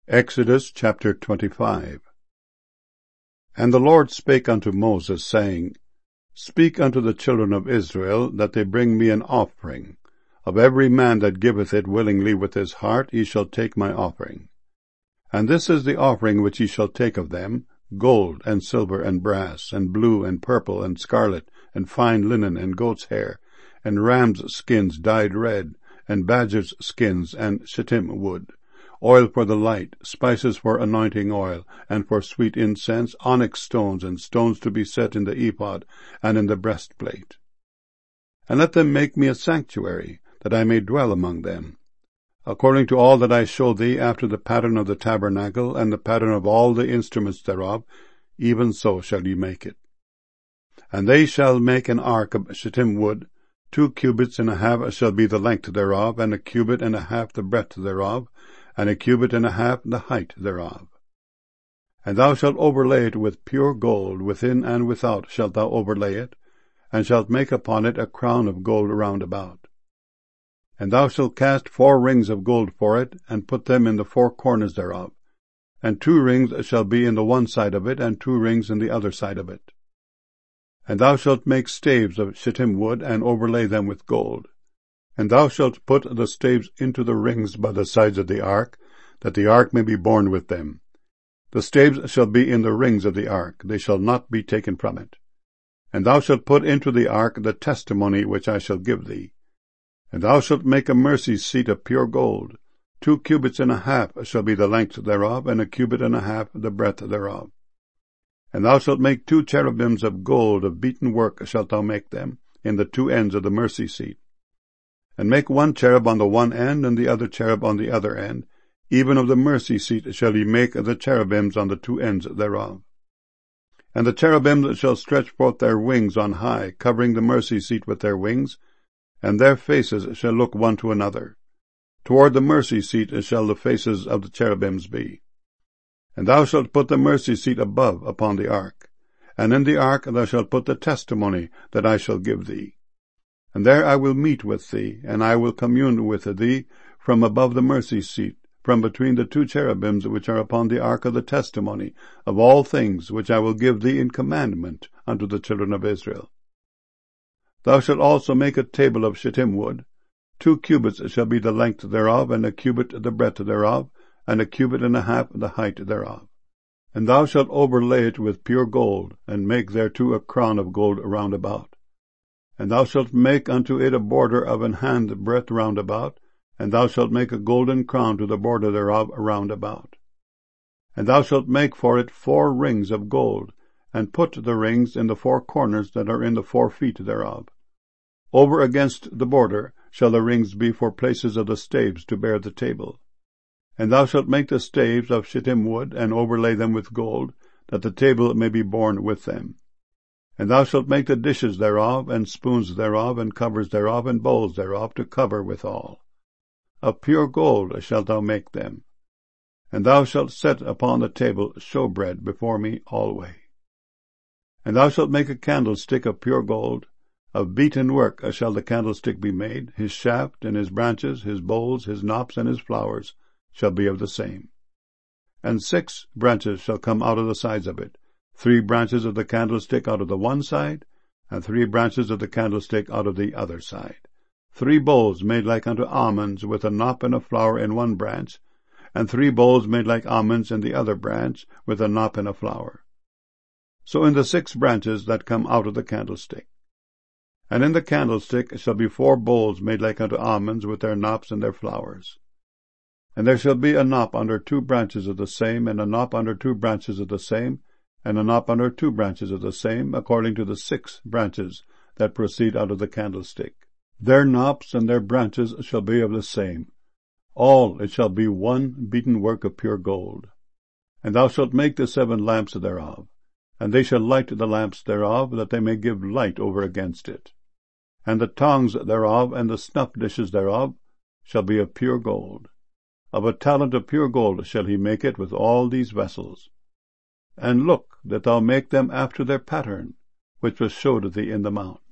Exodus chapter 25. And the Lord spake unto Moses, saying, Speak unto the children of Israel, that they bring me an offering. Of every man that giveth it willingly with his heart, ye shall take my offering. And this is the offering which ye shall take of them, gold, and silver, and brass, and blue, and purple, and scarlet, and fine linen, and goat's hair, and rams' skins dyed red, and badgers' skins, and shittim wood, oil for the light, spices for anointing oil, and for sweet incense, onyx stones, and stones to be set in the ephod, and in the breastplate. And let them make me a sanctuary, that I may dwell among them. According to all that I show thee, after the pattern of the tabernacle, and the pattern of all the instruments thereof, even so shall ye make it. And they shall make an ark of shittim wood, 2 cubits and a half shall be the length thereof, and 1 cubit and a half the breadth thereof, and 1 cubit and a half the height thereof. And thou shalt overlay it with pure gold, within and without shalt thou overlay it, and shalt make upon it a crown of gold round about. And thou shalt cast 4 rings of gold for it, and put them in the 4 corners thereof, and 2 rings shall be in the one side of it, and 2 rings in the other side of it. And thou shalt make staves of shittim wood, and overlay them with gold. And thou shalt put the staves into the rings by the sides of the ark, that the ark may be borne with them. The staves shall be in the rings of the ark, they shall not be taken from it. And thou shalt put into the ark the testimony which I shall give thee. And thou shalt make a mercy seat of pure gold. 2 cubits and a half shall be the length thereof, and 1 cubit and a half the breadth thereof. And thou shalt make 2 cherubims of gold, of beaten work shalt thou make them, in the 2 ends of the mercy seat. And make 1 cherub on the one end, and the other cherub on the other end. Even of the mercy seat shall ye make the cherubims on the 2 ends thereof. And the cherubims shall stretch forth their wings on high, covering the mercy seat with their wings, and their faces shall look one to another. Toward the mercy seat shall the faces of the cherubims be. And thou shalt put the mercy seat above upon the ark, and in the ark thou shalt put the testimony that I shall give thee. And there I will meet with thee, and I will commune with thee from above the mercy seat, from between the 2 cherubims which are upon the ark of the testimony, of all things which I will give thee in commandment unto the children of Israel. Thou shalt also make a table of shittim wood. 2 cubits shall be the length thereof, and 1 cubit the breadth thereof, and 1 cubit and a half the height thereof. And thou shalt overlay it with pure gold, and make thereto a crown of gold round about. And thou shalt make unto it a border of an hand breadth round about, and thou shalt make a golden crown to the border thereof round about. And thou shalt make for it 4 rings of gold, and put the rings in the 4 corners that are in the 4 feet thereof. Over against the border shall the rings be for places of the staves to bear the table. And thou shalt make the staves of shittim wood, and overlay them with gold, that the table may be borne with them. And thou shalt make the dishes thereof, and spoons thereof, and covers thereof, and bowls thereof, to cover withal. Of pure gold shalt thou make them. And thou shalt set upon the table showbread before me alway. And thou shalt make a candlestick of pure gold. Of beaten work shall the candlestick be made, his shaft, and his branches, his bowls, his knops, and his flowers shall be of the same. And 6 branches shall come out of the sides of it, 3 branches of the candlestick out of the one side, and 3 branches of the candlestick out of the other side. 3 bowls made like unto almonds, with a knop and a flower in one branch, and 3 bowls made like almonds in the other branch, with a knop and a flower. So in the 6 branches that come out of the candlestick. And in the candlestick shall be 4 bowls made like unto almonds, with their knops and their flowers. And there shall be a knop under 2 branches of the same, and a knop under 2 branches of the same, and a knop under 2 branches of the same, according to the 6 branches that proceed out of the candlestick. Their knops and their branches shall be of the same. All it shall be 1 beaten work of pure gold. And thou shalt make the 7 lamps thereof, and they shall light the lamps thereof, that they may give light over against it. And the tongs thereof, and the snuff dishes thereof, shall be of pure gold. Of a talent of pure gold shall he make it with all these vessels. And look that thou make them after their pattern, which was showed thee in the mount.